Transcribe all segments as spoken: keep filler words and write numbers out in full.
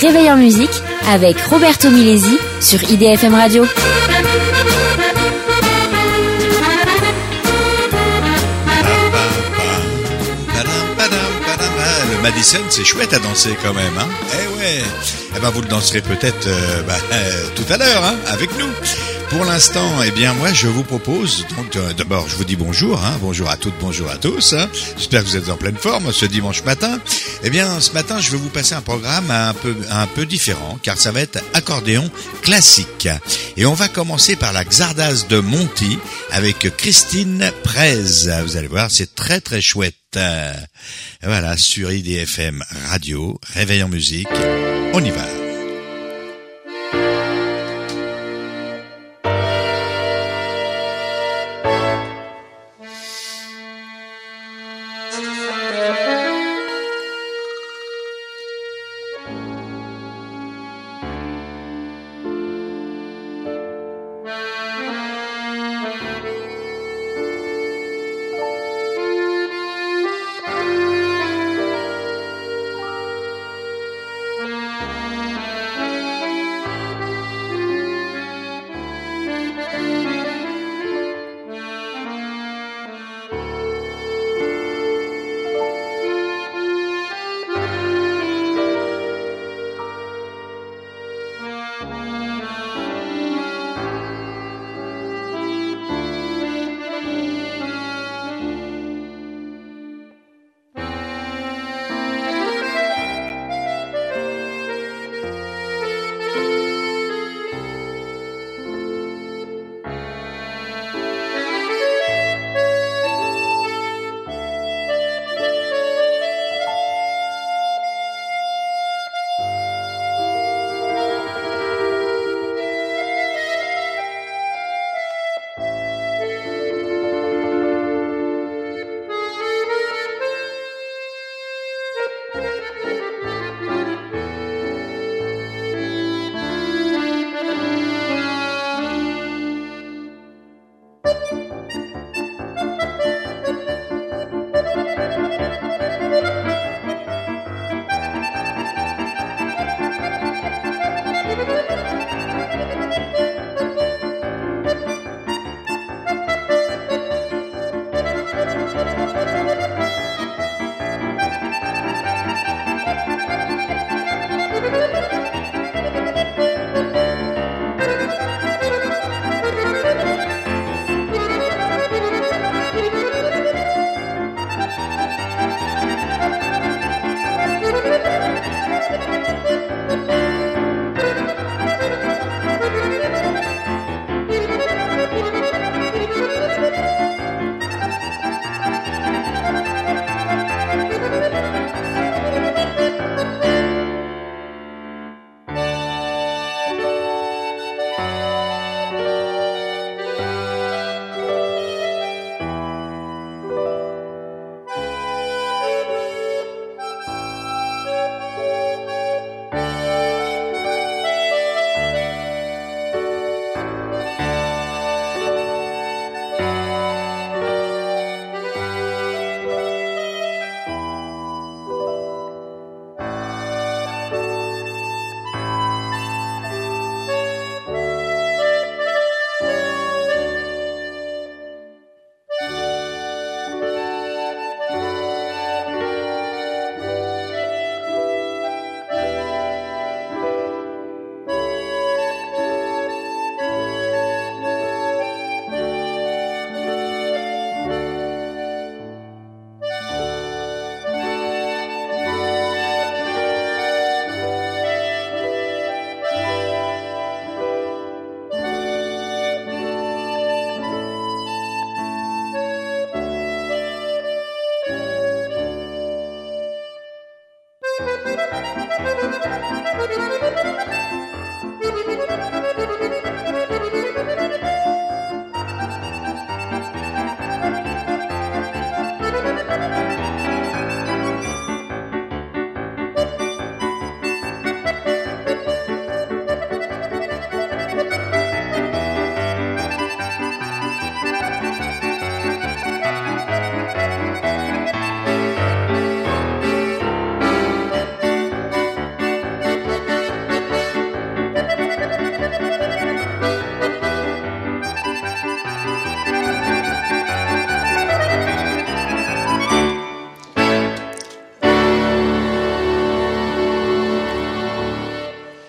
Réveil en musique avec Roberto Milesi sur I D F M Radio. Le Madison, c'est chouette à danser quand même, hein. Eh ouais. Eh ben vous le danserez peut-être euh, bah, euh, tout à l'heure, hein, avec nous. Pour l'instant, eh bien moi je vous propose donc euh, d'abord je vous dis bonjour, hein, bonjour à toutes, bonjour à tous. Hein. J'espère que vous êtes en pleine forme ce dimanche matin. Eh bien ce matin je vais vous passer un programme un peu un peu différent car ça va être accordéon classique. Et on va commencer par la Xardas de Monti avec Christine Prez. Vous allez voir, c'est très très chouette. Euh, voilà, sur I D F M Radio, Réveil en musique. On y va.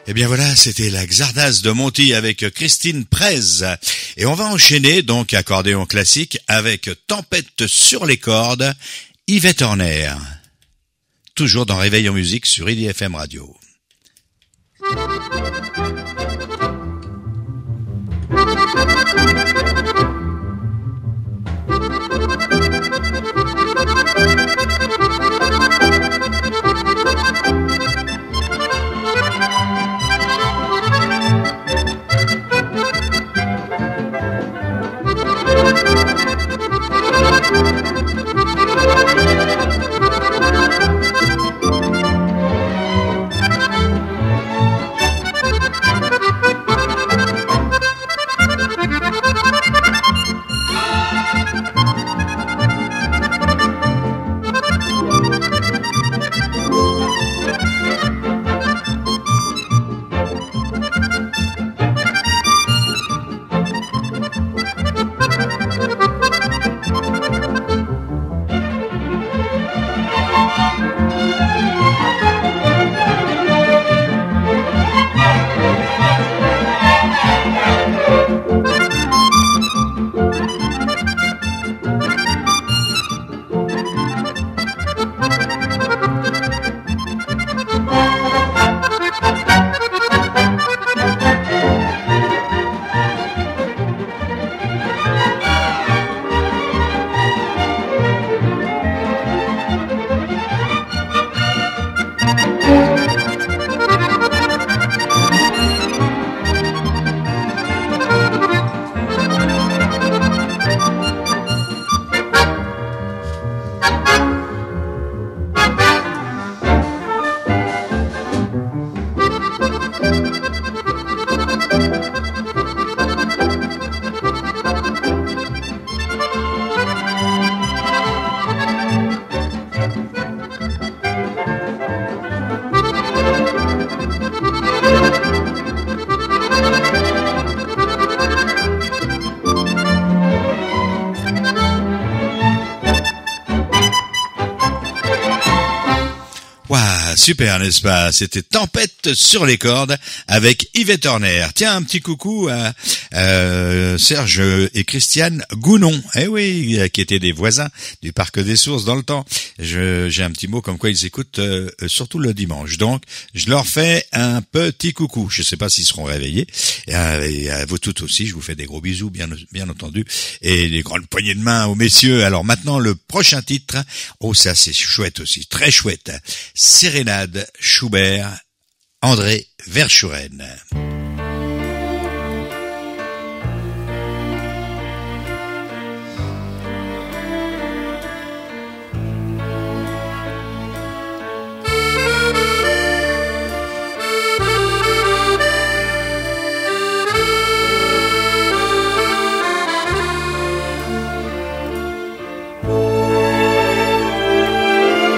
Eh bien voilà, c'était la Xardas de Monty avec Christine Prez. Et on va enchaîner, donc accordéon classique, avec Tempête sur les cordes, Yvette Horner. Toujours dans Réveil en musique sur I D F M Radio. Super, n'est-ce pas? C'était Tempête sur les cordes avec Yvette Horner. Tiens, un petit coucou à euh, Serge et Christiane Gounon. Eh oui, qui étaient des voisins du Parc des Sources dans le temps. Je, j'ai un petit mot comme quoi ils écoutent euh, surtout le dimanche. Donc, je leur fais un petit coucou. Je ne sais pas s'ils seront réveillés. Et à, et à vous toutes aussi, je vous fais des gros bisous, bien, bien entendu. Et des grandes poignées de main aux messieurs. Alors maintenant, le prochain titre. Oh, ça c'est chouette aussi, très chouette. Sérénade Schubert, André Verschuren.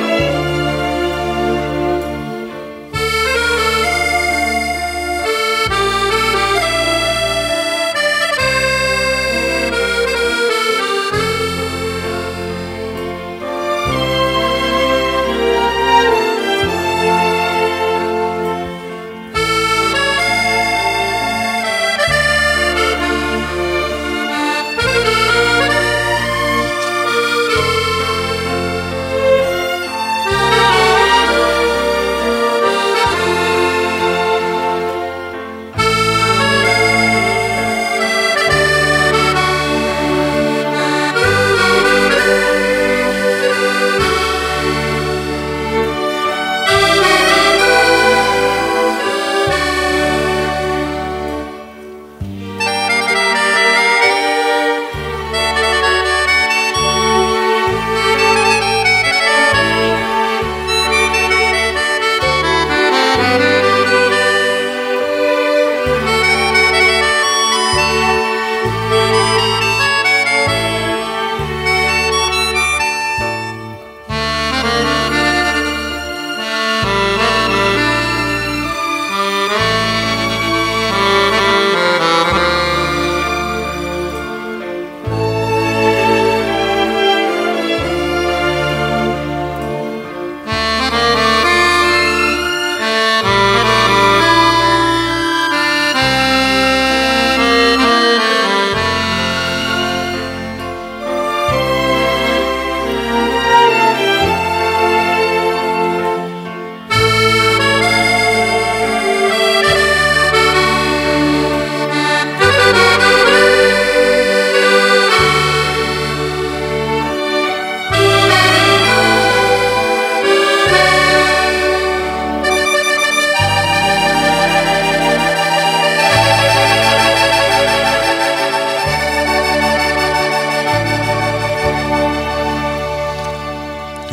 Thank you.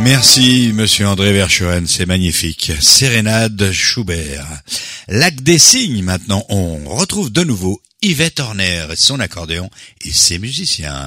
Merci, monsieur André Verschoren, c'est magnifique. Sérénade Schubert. Lac des Cygnes, maintenant, on retrouve de nouveau Yvette Horner et son accordéon et ses musiciens.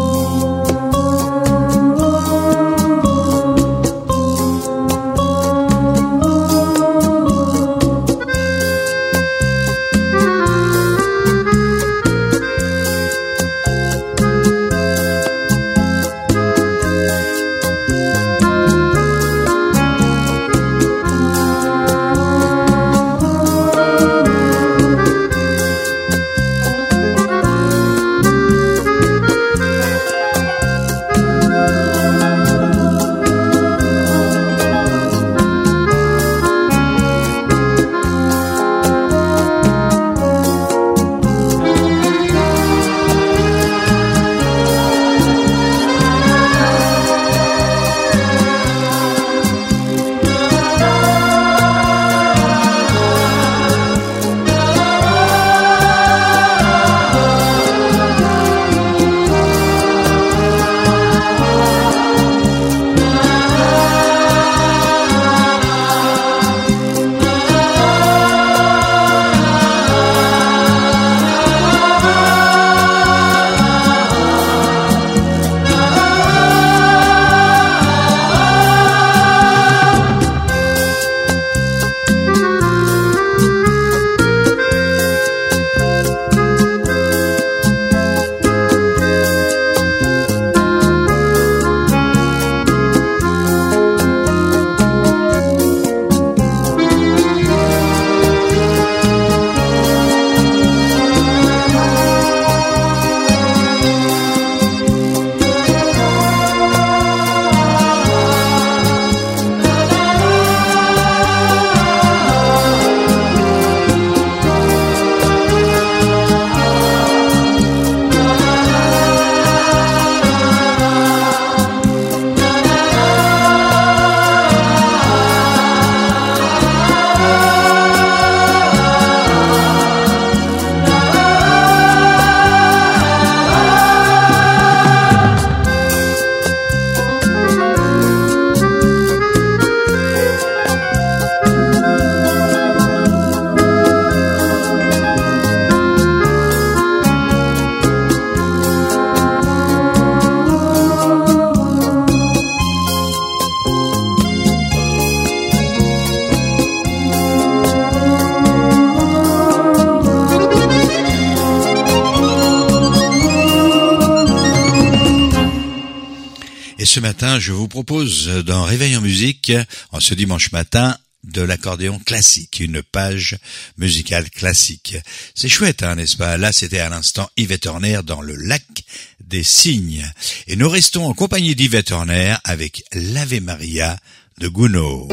Ce matin, je vous propose d'un réveil en musique, en ce dimanche matin, de l'accordéon classique, une page musicale classique. C'est chouette, hein, n'est-ce pas? Là, c'était à l'instant Yvette Horner dans le Lac des Cygnes. Et nous restons en compagnie d'Yvette Horner avec l'Ave Maria de Gounod.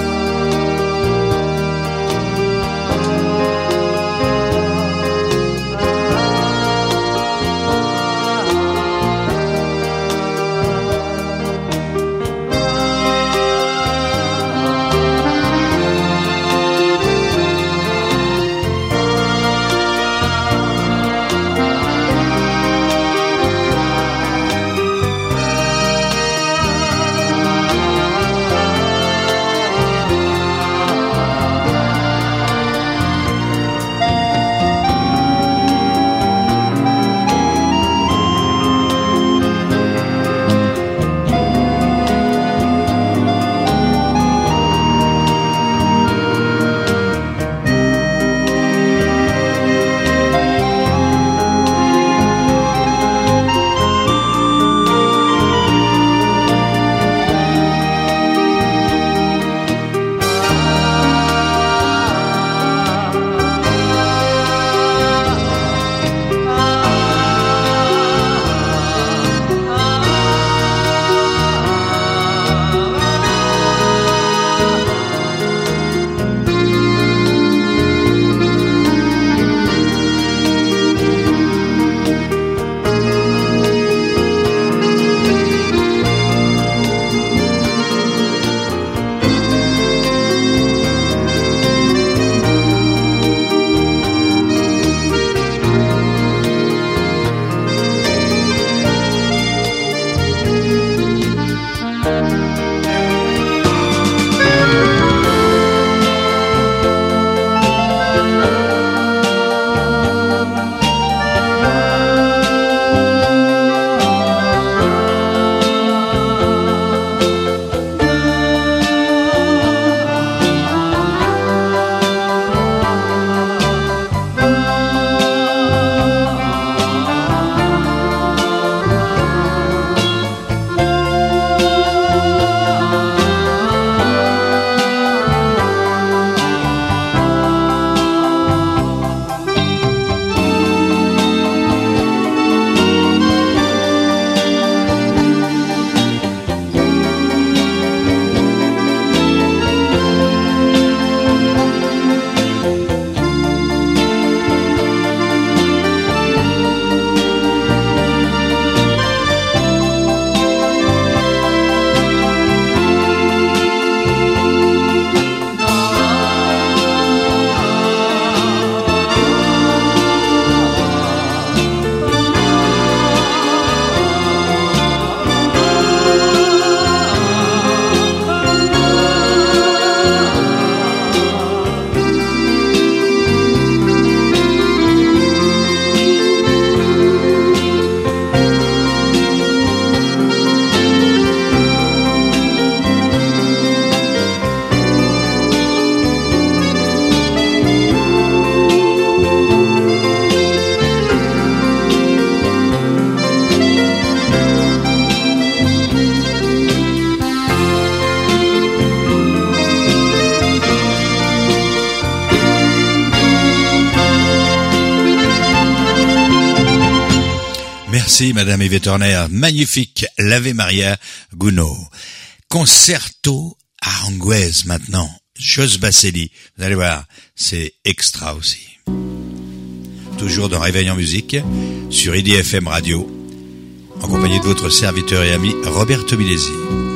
Thank Merci Madame Yvette Horner, magnifique l'Ave Maria Gounod. Concerto Aranjuez maintenant, Jos Baselli, vous allez voir, c'est extra aussi. Toujours dans Réveil en musique, sur I D F M Radio, en compagnie de votre serviteur et ami Roberto Milesi.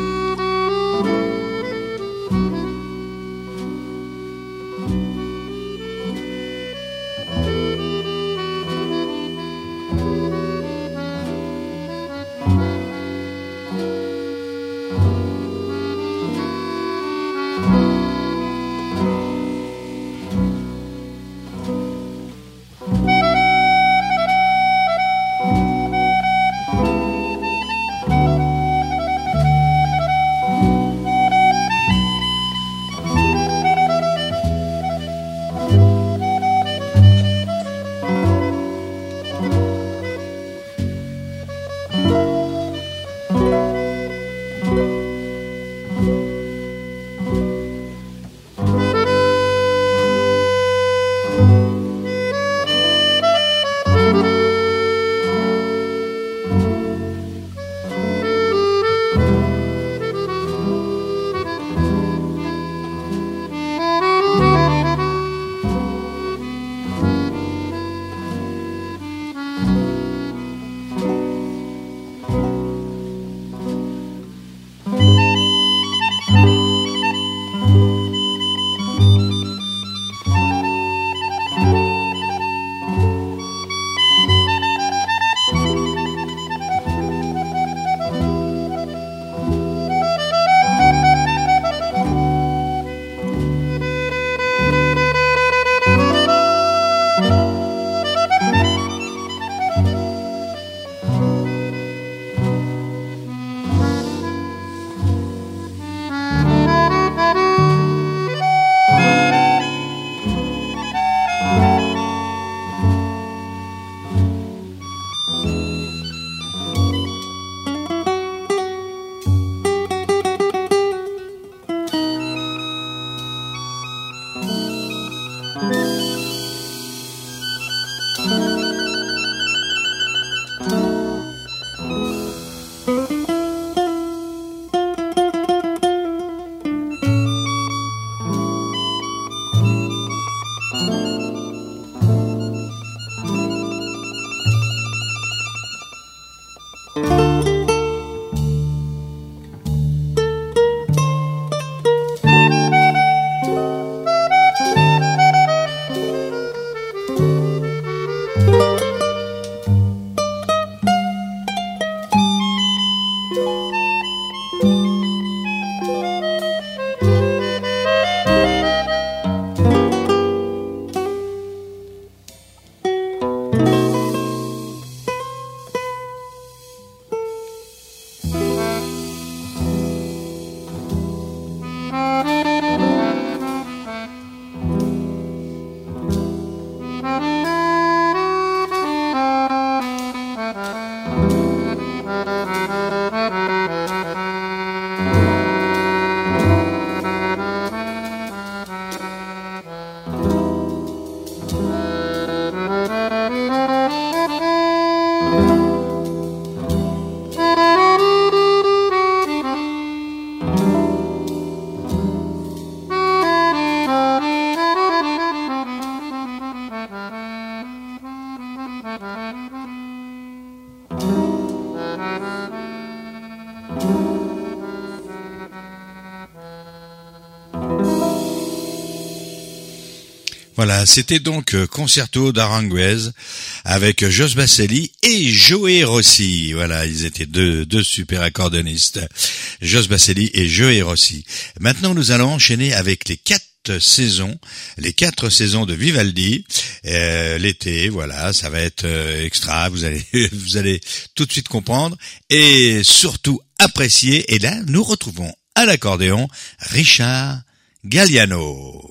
Voilà, c'était donc Concerto d'Aranjuez avec Jos Baselli et Joe Rossi. Voilà, ils étaient deux, deux super accordéonistes, Jos Baselli et Joe Rossi. Maintenant, nous allons enchaîner avec les quatre saisons, les quatre saisons de Vivaldi. Euh, l'été, voilà, ça va être euh, extra. Vous allez, vous allez tout de suite comprendre et surtout apprécier. Et là, nous retrouvons à l'accordéon Richard Galliano.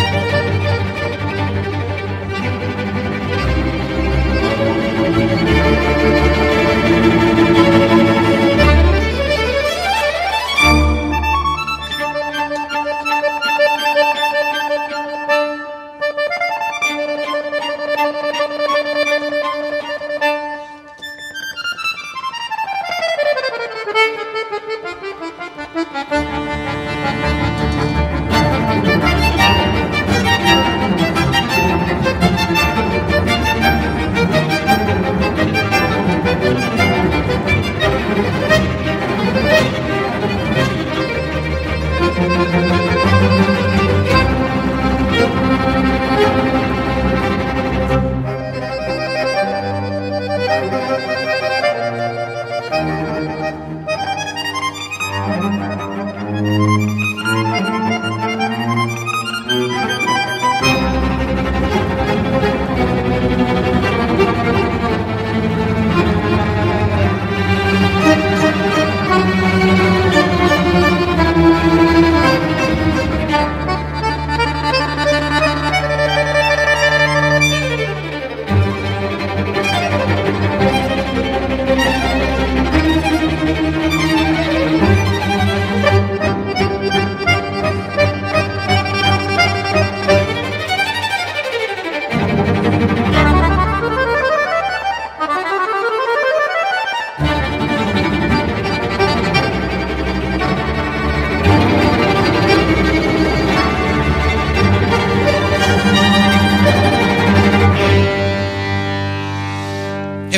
Thank you.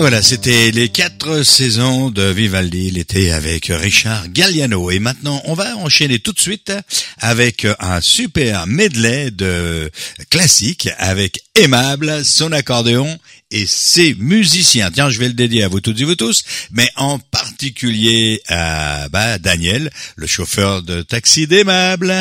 voilà, c'était les quatre saisons de Vivaldi l'été avec Richard Galliano. Et maintenant, on va enchaîner tout de suite avec un super medley de classiques avec Aimable, son accordéon et ses musiciens. Tiens, je vais le dédier à vous toutes et vous tous, mais en particulier à bah, Daniel, le chauffeur de taxi d'Aimable.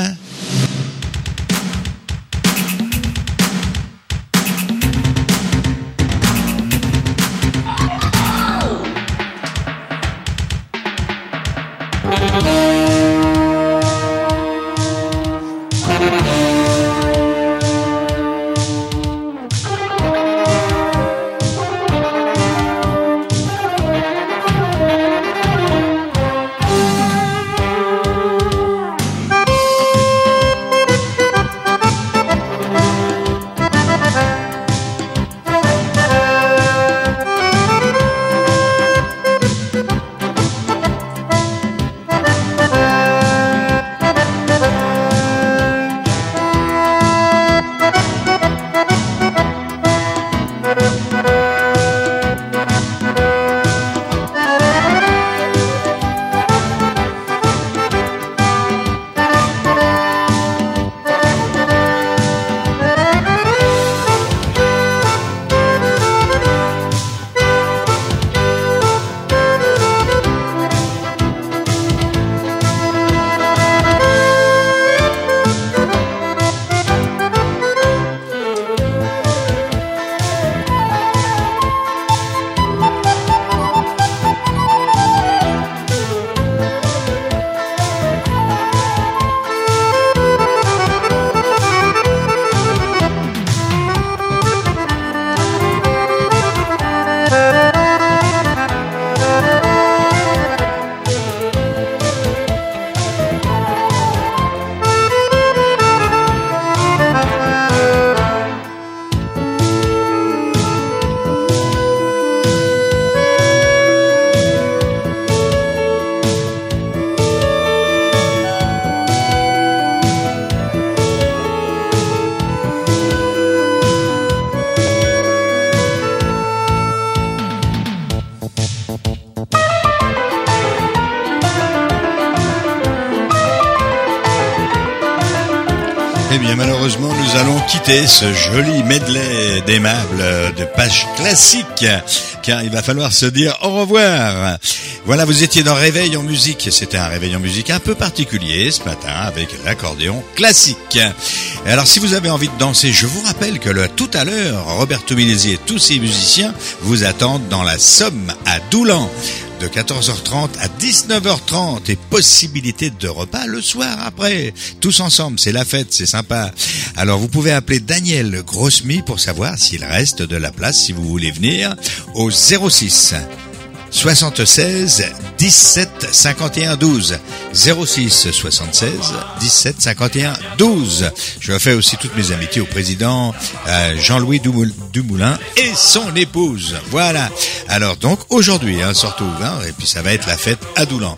Eh bien, malheureusement, nous allons quitter ce joli medley d'Aimable de page classique, car il va falloir se dire au revoir. Voilà, vous étiez dans Réveil en musique. C'était un réveil en musique un peu particulier ce matin avec l'accordéon classique. Et alors, si vous avez envie de danser, je vous rappelle que le, tout à l'heure, Roberto Milesi et tous ses musiciens vous attendent dans la Somme à Doulan, de quatorze heures trente à dix-neuf heures trente, et possibilité de repas le soir après. Tous ensemble, c'est la fête, c'est sympa. Alors vous pouvez appeler Daniel Grossmy pour savoir s'il reste de la place si vous voulez venir au zéro six soixante-seize dix-sept cinquante et un douze. zéro six soixante-seize dix-sept cinquante et un douze. Je fais aussi toutes mes amitiés au président euh, Jean-Louis Dumoulin et son épouse. Voilà. Alors donc aujourd'hui, hein, surtout, hein, et puis ça va être la fête à Doulan.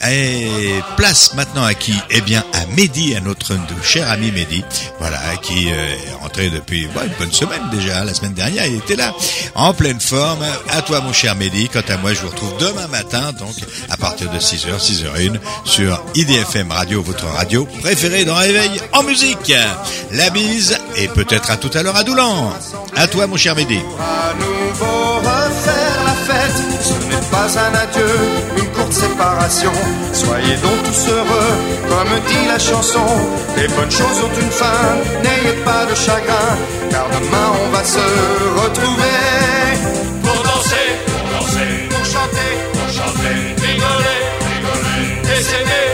Et place maintenant à qui? Eh bien à Mehdi, à notre cher ami Mehdi, voilà, qui euh, est rentré depuis bon, une bonne semaine déjà. La semaine dernière, il était là, en pleine forme. À toi, mon cher Mehdi. Quant à moi, je vous retrouve demain matin, donc à partir de six heures, six heures une, sur I D F M Radio, votre radio préférée dans Réveil en musique. La bise et peut-être à tout à l'heure à Doulan. À toi, mon cher Mehdi. À nouveau refaire la fête, ce n'est pas un adieu, une courte séparation. Soyez donc tous heureux, comme dit la chanson. Les bonnes choses ont une fin, n'ayez pas de chagrin, car demain on va se retrouver. Pour danser, pour danser, pour chanter, pour chanter, rigoler, rigoler, et s'aimer.